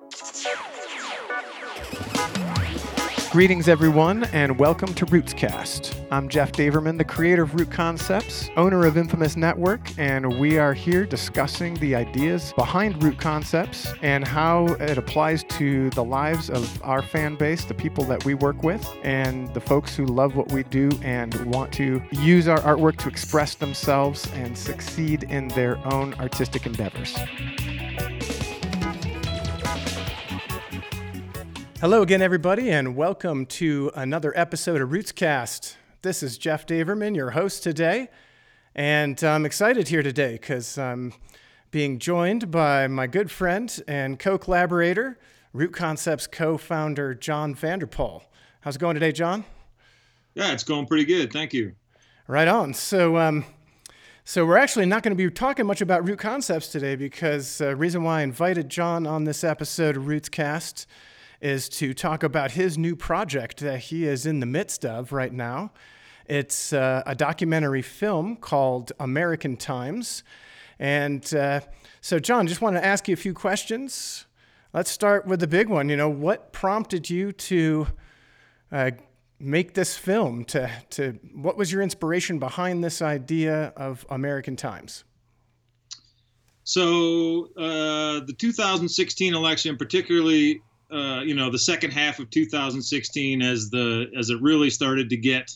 Greetings, everyone, and welcome to Rootscast. I'm Jeff Daverman, the creator of Root Concepts, owner of Infamous Network, and we are here discussing the ideas behind Root Concepts and how it applies to the lives of our fan base, the people that we work with, and the folks who love what we do and want to use our artwork to express themselves and succeed in their own artistic endeavors. Hello again, everybody, and welcome to another episode of Rootscast. This is Jeff Daverman, your host today, and I'm excited here today because I'm being joined by my good friend and co-collaborator, Root Concepts co-founder John Vanderpool. How's it going today, John? Yeah, it's going pretty good. Thank you. Right on. So we're actually not going to be talking much about Root Concepts today because the reason why I invited John on this episode of Rootscast is to talk about his new project that he is in the midst of right now. It's a documentary film called American Times. And so, John, just want to ask you a few questions. Let's start with the big one. What prompted you to make this film? What was your inspiration behind this idea of American Times? So the 2016 election, particularly the second half of 2016, as it really started to get,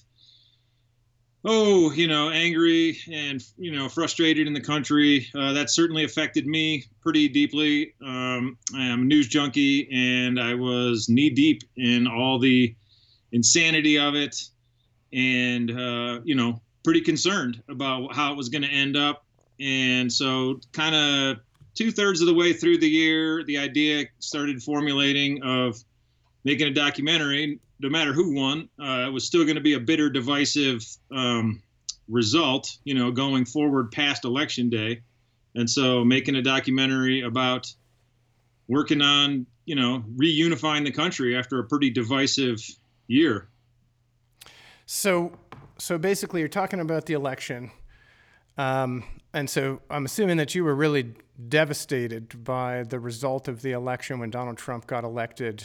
angry and, frustrated in the country, that certainly affected me pretty deeply. I am a news junkie, and I was knee deep in all the insanity of it, and, pretty concerned about how it was going to end up. And so kind of 2/3 of the way through the year, the idea started formulating of making a documentary. No matter who won, it was still going to be a bitter, divisive result, going forward past Election Day. And so making a documentary about working on, reunifying the country after a pretty divisive year. So basically you're talking about the election. And so I'm assuming that you were really devastated by the result of the election when Donald Trump got elected.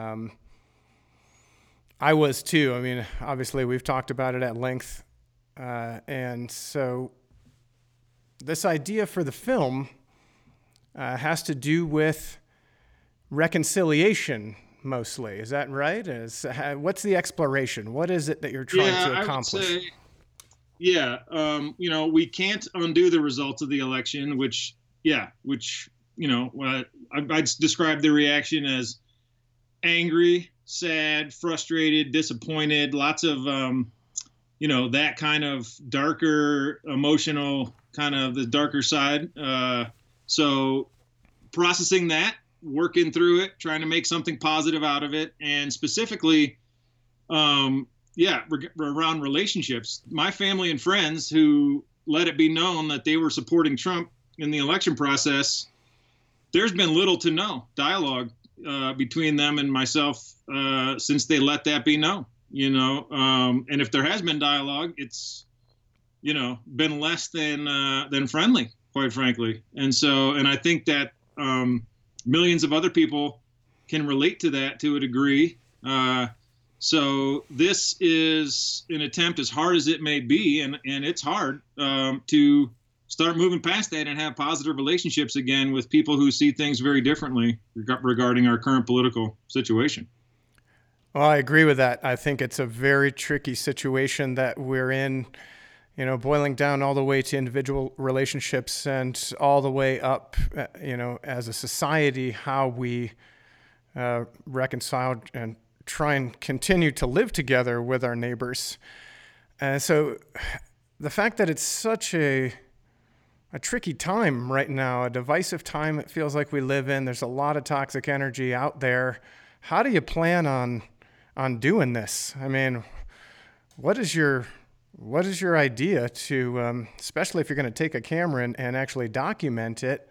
I was too. I mean, obviously we've talked about it at length. And so this idea for the film has to do with reconciliation mostly. Is that right? What's the exploration? What is it that you're trying to accomplish? I would say, we can't undo the results of the election, I'd describe the reaction as angry, sad, frustrated, disappointed, lots of, that kind of darker, emotional, kind of the darker side. So processing that, working through it, trying to make something positive out of it, and specifically, around relationships. My family and friends who let it be known that they were supporting Trump in the election process, there's been little to no dialogue between them and myself since they let that be known. And if there has been dialogue, it's been less than friendly, quite frankly. And I think that millions of other people can relate to that to a degree. So this is an attempt, as hard as it may be, and it's hard to start moving past that and have positive relationships again with people who see things very differently regarding our current political situation. Well, I agree with that. I think it's a very tricky situation that we're in, boiling down all the way to individual relationships and all the way up, as a society, how we reconcile and try and continue to live together with our neighbors. And so the fact that it's such a tricky time right now, a divisive time it feels like we live in, there's a lot of toxic energy out there. How do you plan on doing this? I mean, what is your idea to, especially if you're going to take a camera and actually document it,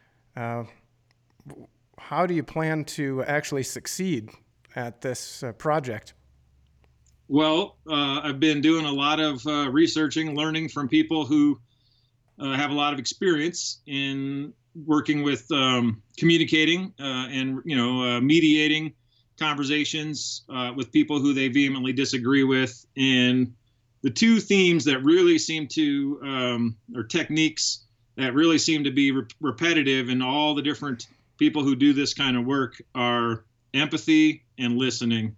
how do you plan to actually succeed at this project? Well, I've been doing a lot of researching, learning from people who have a lot of experience in working with communicating and mediating conversations with people who they vehemently disagree with. And the two themes that really seem to, or techniques that really seem to be repetitive in all the different people who do this kind of work, are empathy and listening.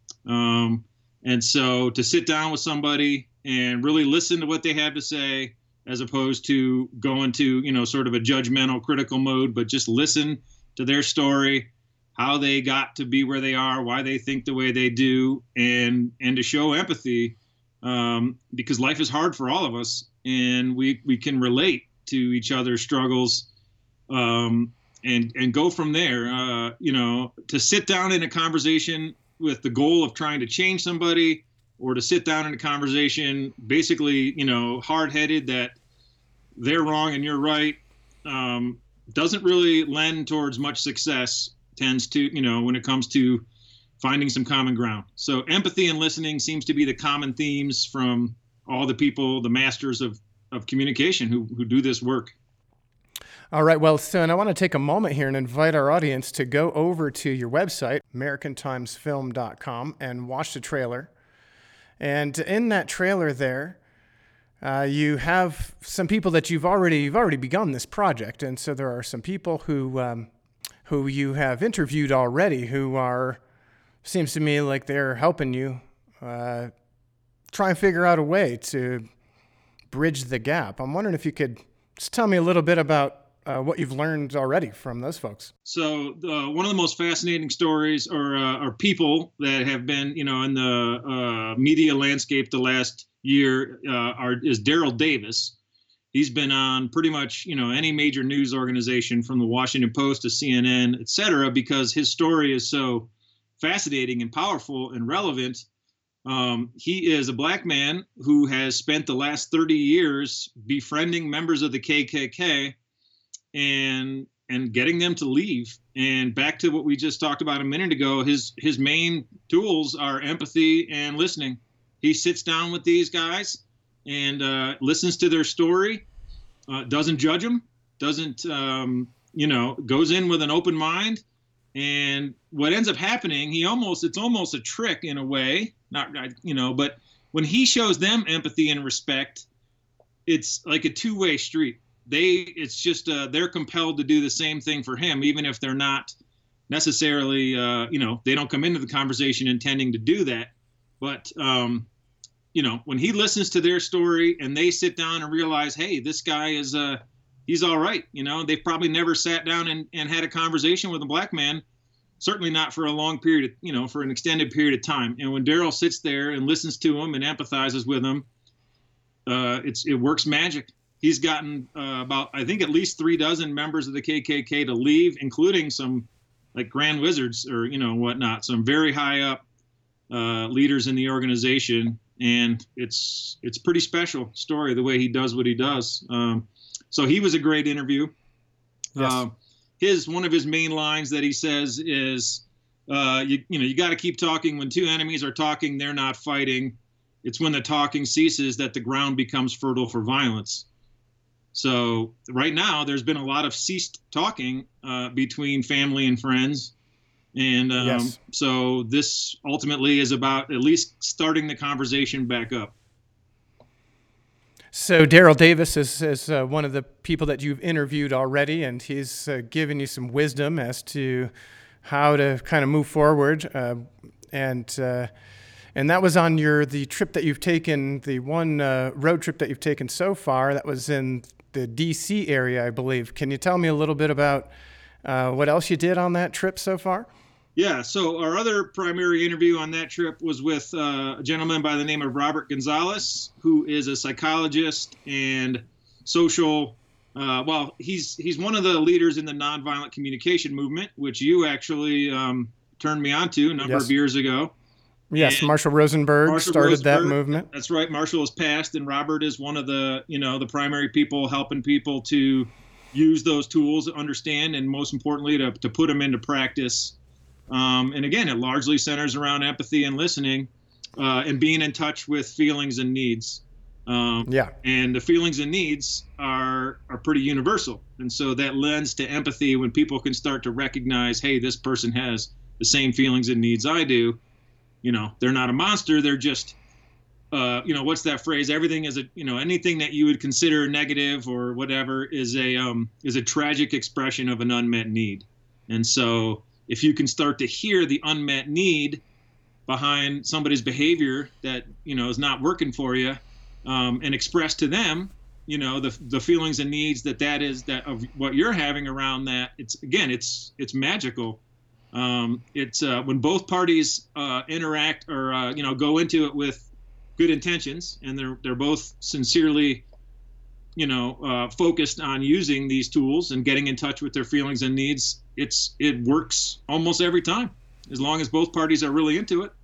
And so to sit down with somebody and really listen to what they have to say, as opposed to go into, sort of a judgmental, critical mode, but just listen to their story, how they got to be where they are, why they think the way they do, and to show empathy, because life is hard for all of us, and we can relate to each other's struggles, and go from there. To sit down in a conversation with the goal of trying to change somebody, or to sit down in a conversation basically, hard-headed that they're wrong and you're right, doesn't really lend towards much success, tends to, when it comes to finding some common ground. So empathy and listening seems to be the common themes from all the people, the masters of communication who do this work. All right, well, Son, I want to take a moment here and invite our audience to go over to your website, AmericanTimesFilm.com, and watch the trailer. And in that trailer there, you have some people that you've already begun this project, and so there are some people who you have interviewed already, who seems to me like they're helping you try and figure out a way to bridge the gap. I'm wondering if you could just tell me a little bit about what you've learned already from those folks. So one of the most fascinating stories, or people that have been, in the media landscape the last year, is Daryl Davis. He's been on pretty much, any major news organization, from the Washington Post to CNN, et cetera, because his story is so fascinating and powerful and relevant. He is a black man who has spent the last 30 years befriending members of the KKK and getting them to leave. And back to what we just talked about a minute ago, his main tools are empathy and listening. He sits down with these guys and listens to their story, doesn't judge them, doesn't, goes in with an open mind. And what ends up happening, it's almost a trick in a way, but when he shows them empathy and respect, it's like a two-way street. They're compelled to do the same thing for him, even if they're not necessarily, they don't come into the conversation intending to do that. But, when he listens to their story and they sit down and realize, hey, this guy is, he's all right. They've probably never sat down and had a conversation with a black man, certainly not for a long period, for an extended period of time. And when Daryl sits there and listens to him and empathizes with him, it works magic. He's gotten about, I think, at least 36 members of the KKK to leave, including some like Grand Wizards or, whatnot, some very high up leaders in the organization. And it's pretty special story, the way he does what he does. So he was a great interview. Yes. One of his main lines that he says is, you got to keep talking. When two enemies are talking, they're not fighting. It's when the talking ceases that the ground becomes fertile for violence. So right now, there's been a lot of ceased talking between family and friends. And yes. So this ultimately is about at least starting the conversation back up. So Daryl Davis is one of the people that you've interviewed already, and he's given you some wisdom as to how to kind of move forward. And that was on the trip that you've taken, the one road trip that you've taken so far. That was in the D.C. area, I believe. Can you tell me a little bit about what else you did on that trip so far? Yeah, so our other primary interview on that trip was with a gentleman by the name of Robert Gonzalez, who is a psychologist and social, he's one of the leaders in the nonviolent communication movement, which you actually turned me on to a number of years ago. Yes, Marshall Rosenberg started that movement. That's right. Marshall has passed, and Robert is one of the, the primary people helping people to use those tools, understand, and most importantly, to put them into practice. And again, it largely centers around empathy and listening, and being in touch with feelings and needs. Yeah. And the feelings and needs are pretty universal. And so that lends to empathy when people can start to recognize, hey, this person has the same feelings and needs I do. They're not a monster. They're just, what's that phrase? Everything is anything that you would consider negative or whatever is a tragic expression of an unmet need. And so if you can start to hear the unmet need behind somebody's behavior that, is not working for you, and express to them, the feelings and needs that is that of what you're having around that. It's magical. It's when both parties interact or go into it with good intentions, and they're both sincerely, focused on using these tools and getting in touch with their feelings and needs. It works almost every time, as long as both parties are really into it.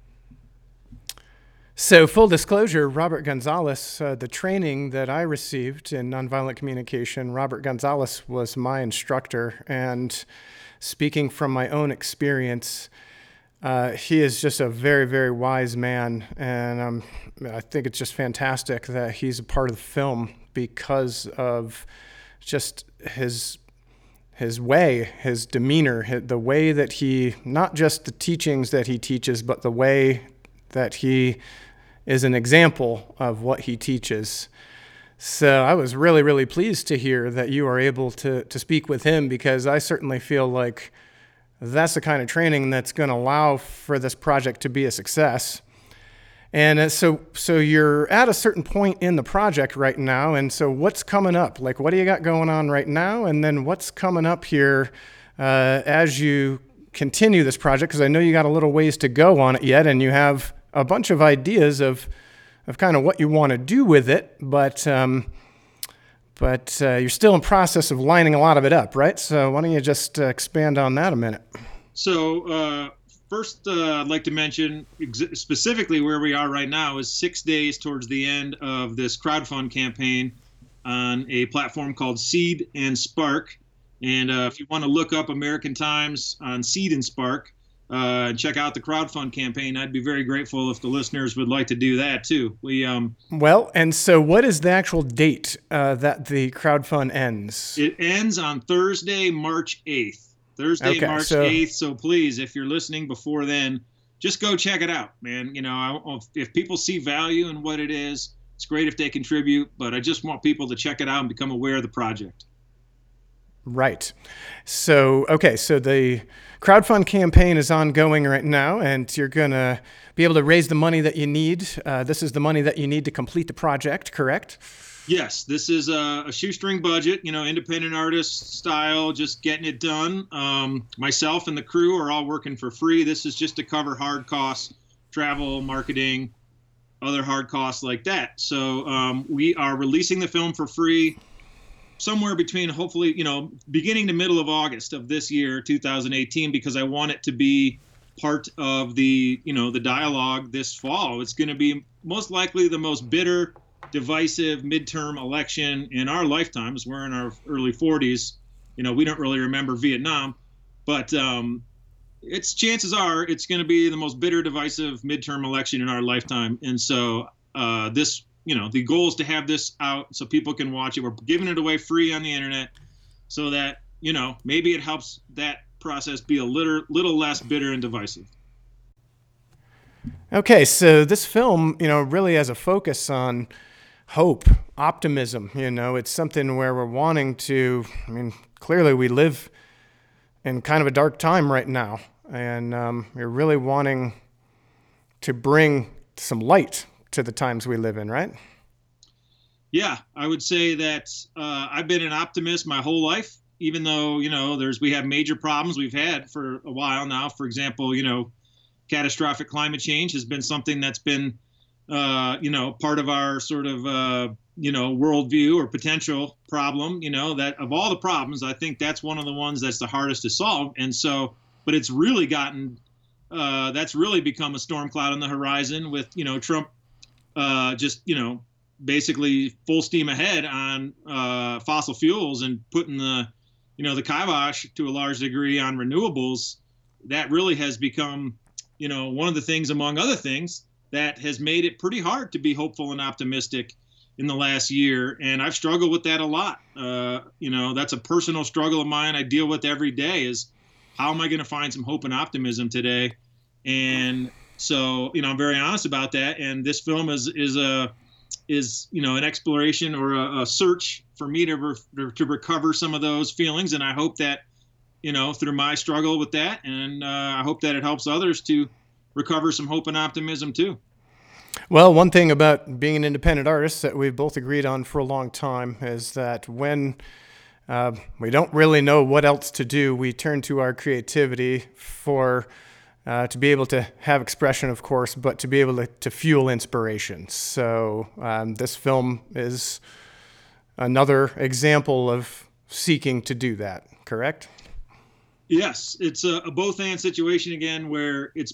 So, full disclosure, Robert Gonzalez, the training that I received in nonviolent communication, Robert Gonzalez was my instructor. And speaking from my own experience, he is just a very, very wise man. And I think it's just fantastic that he's a part of the film because of just his way, his demeanor, the way that he, not just the teachings that he teaches, but the way that he is an example of what he teaches. So I was really, really pleased to hear that you are able to speak with him, because I certainly feel like that's the kind of training that's going to allow for this project to be a success. And so you're at a certain point in the project right now, and so what's coming up? Like, what do you got going on right now? And then what's coming up here as you continue this project? Because I know you got a little ways to go on it yet, and you have a bunch of ideas of kind of what you want to do with it, but you're still in process of lining a lot of it up, right? So why don't you just expand on that a minute? So first, I'd like to mention specifically where we are right now is 6 days towards the end of this crowdfund campaign on a platform called Seed and Spark. And if you want to look up American Times on Seed and Spark, and check out the crowdfund campaign, I'd be very grateful if the listeners would like to do that too. Well, and so what is the actual date that the crowdfund ends? It ends on Thursday, March 8th. March 8th. So please, if you're listening before then, just go check it out, man. If people see value in what it is, it's great if they contribute, but I just want people to check it out and become aware of the project. Right. So the crowdfund campaign is ongoing right now, and you're going to be able to raise the money that you need. This is the money that you need to complete the project, correct? Yes, this is a shoestring budget, independent artist style, just getting it done. Myself and the crew are all working for free. This is just to cover hard costs, travel, marketing, other hard costs like that. So we are releasing the film for free somewhere between, hopefully, beginning to middle of August of this year, 2018, because I want it to be part of the dialogue this fall. It's going to be most likely the most bitter, divisive midterm election in our lifetimes. We're in our early 40s. We don't really remember Vietnam, but chances are it's going to be the most bitter, divisive midterm election in our lifetime. And so the goal is to have this out so people can watch it. We're giving it away free on the internet so that, maybe it helps that process be a little less bitter and divisive. Okay, so this film, really has a focus on hope, optimism. It's something where we're wanting to, clearly we live in kind of a dark time right now, and you're really wanting to bring some light to the times we live in, right? Yeah, I would say that I've been an optimist my whole life, even though, we have major problems we've had for a while now. For example, catastrophic climate change has been something that's been, part of our sort of, worldview or potential problem, that of all the problems, I think that's one of the ones that's the hardest to solve. And so, but it's really that's really become a storm cloud on the horizon with, Trump basically full steam ahead on fossil fuels and putting the kibosh to a large degree on renewables. That really has become, one of the things, among other things, that has made it pretty hard to be hopeful and optimistic. in the last year, and I've struggled with that a lot. That's a personal struggle of mine I deal with every day, is how am I going to find some hope and optimism today? And so, I'm very honest about that. And this film is an exploration or a search for me to recover some of those feelings. And I hope that, through my struggle with that, and I hope that it helps others to recover some hope and optimism too. Well, one thing about being an independent artist that we've both agreed on for a long time is that when we don't really know what else to do, we turn to our creativity to be able to have expression, of course, but to be able to fuel inspiration. So this film is another example of seeking to do that, correct? Yes, it's a both and situation again, where it's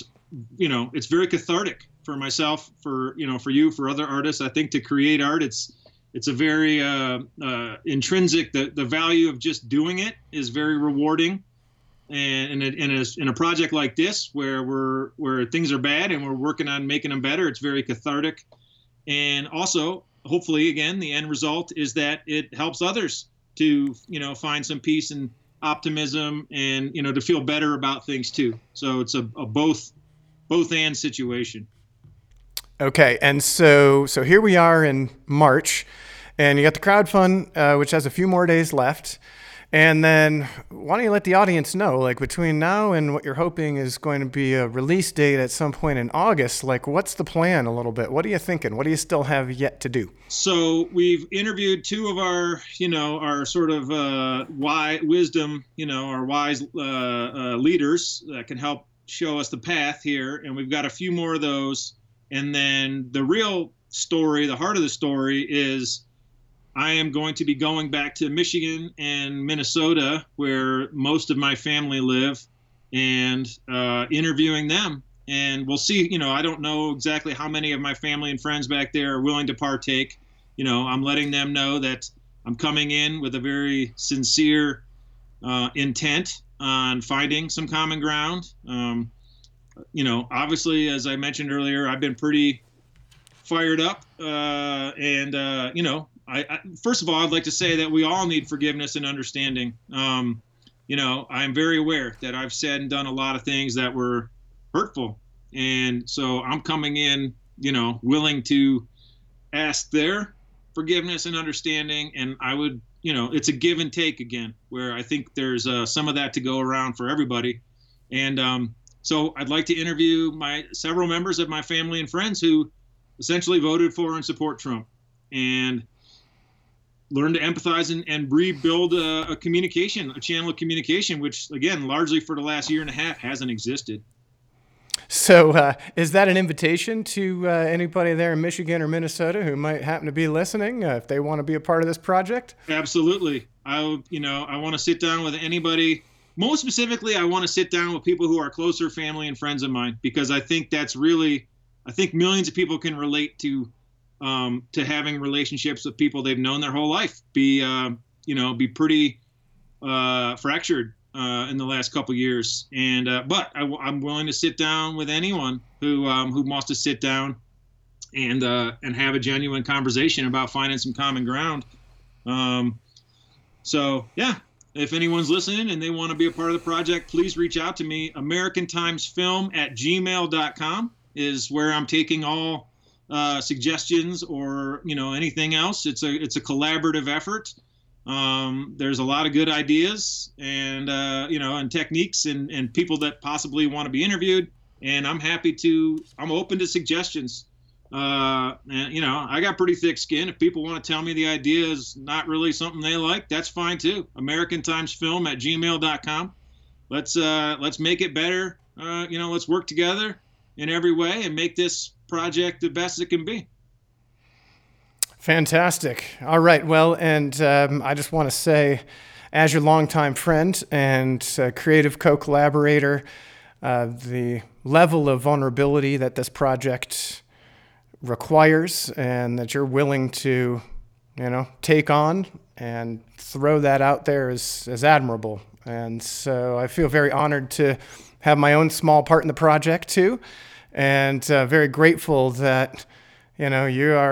very cathartic for myself, for you, for other artists. I think to create art, it's a very intrinsic. The value of just doing it is very rewarding, and in a project like this, where things are bad and we're working on making them better, it's very cathartic. And also, hopefully, again, the end result is that it helps others to find some peace and optimism, and to feel better about things too. So it's a both and situation. Okay, and so here we are in March, and you got the crowdfund, which has a few more days left. And then why don't you let the audience know, like between now and what you're hoping is going to be a release date at some point in August, like what's the plan a little bit? What are you thinking? What do you still have yet to do? So we've interviewed two of our, our sort of wisdom, our wise leaders that can help show us the path here. And we've got a few more of those. And then the real story, the heart of the story is I am going to be going back to Michigan and Minnesota, where most of my family live, and interviewing them. And we'll see, I don't know exactly how many of my family and friends back there are willing to partake. I'm letting them know that I'm coming in with a very sincere intent on finding some common ground. Obviously, as I mentioned earlier, I've been pretty fired up. I first of all, I'd like to say that we all need forgiveness and understanding. I'm very aware that I've said and done a lot of things that were hurtful. And so I'm coming in, willing to ask their forgiveness and understanding. And I would, it's a give and take again, where I think there's some of that to go around for everybody. And so I'd like to interview several members of my family and friends who essentially voted for and support Trump, and learn to empathize and rebuild a channel of communication, which, again, largely for the last year and a half hasn't existed. So is that an invitation to anybody there in Michigan or Minnesota who might happen to be listening, if they want to be a part of this project? Absolutely. I want to sit down with anybody. Most specifically, I want to sit down with people who are closer family and friends of mine, because I think millions of people can relate to having relationships with people they've known their whole life be pretty fractured in the last couple of years. And but I'm willing to sit down with anyone who wants to sit down and have a genuine conversation about finding some common ground. So yeah, if anyone's listening and they want to be a part of the project, please reach out to me. AmericanTimesFilm@gmail.com is where I'm taking all suggestions or anything else. It's a collaborative effort. There's a lot of good ideas and and techniques and people that possibly want to be interviewed, and I'm open to suggestions. And I got pretty thick skin. If people want to tell me the idea is not really something they like, that's fine too. AmericanTimesFilm@gmail.com. Let's make it better. Let's work together in every way and make this project the best it can be. Fantastic. All right. Well, and I just want to say, as your longtime friend and creative co-collaborator, the level of vulnerability that this project requires and that you're willing to, take on and throw that out there is admirable. And so I feel very honored to have my own small part in the project too, and very grateful that you are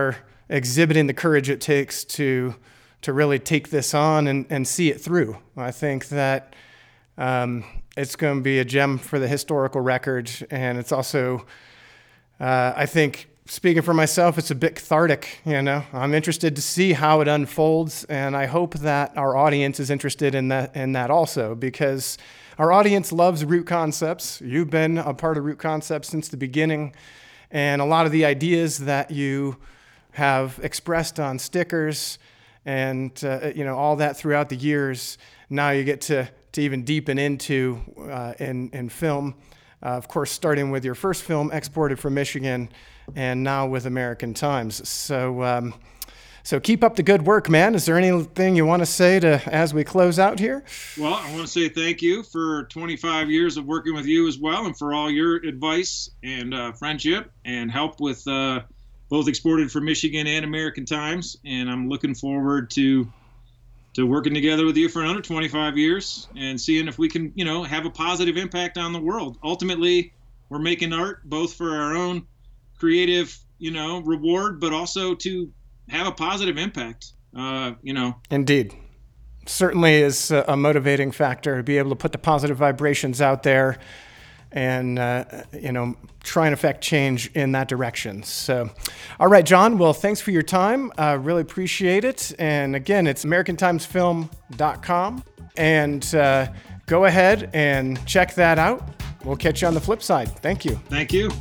exhibiting the courage it takes to really take this on and see it through. I think that it's going to be a gem for the historical record, and it's also, I think, speaking for myself, it's a bit cathartic. I'm interested to see how it unfolds, and I hope that our audience is interested in that also, because our audience loves Root Concepts. You've been a part of Root Concepts since the beginning, and a lot of the ideas that you have expressed on stickers and all that throughout the years, now you get to even deepen into in film. Of course, starting with your first film, Exported from Michigan, and now with American Times. So keep up the good work, man. Is there anything you want to say as we close out here? Well, I want to say thank you for 25 years of working with you as well, and for all your advice and friendship and help with both Exported from Michigan and American Times. And I'm looking forward to working together with you for another 25 years and seeing if we can, have a positive impact on the world. Ultimately, we're making art both for our own creative, reward, but also to have a positive impact, Indeed. Certainly is a motivating factor to be able to put the positive vibrations out there and, try and affect change in that direction. So, all right, John, well, thanks for your time. Really appreciate it. And again, it's AmericanTimesFilm.com. And go ahead and check that out. We'll catch you on the flip side. Thank you. Thank you.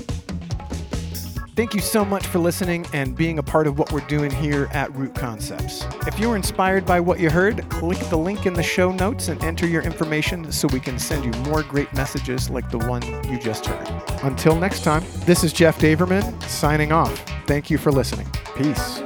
Thank you so much for listening and being a part of what we're doing here at Root Concepts. If you were inspired by what you heard, click the link in the show notes and enter your information so we can send you more great messages like the one you just heard. Until next time, this is Jeff Daverman signing off. Thank you for listening. Peace.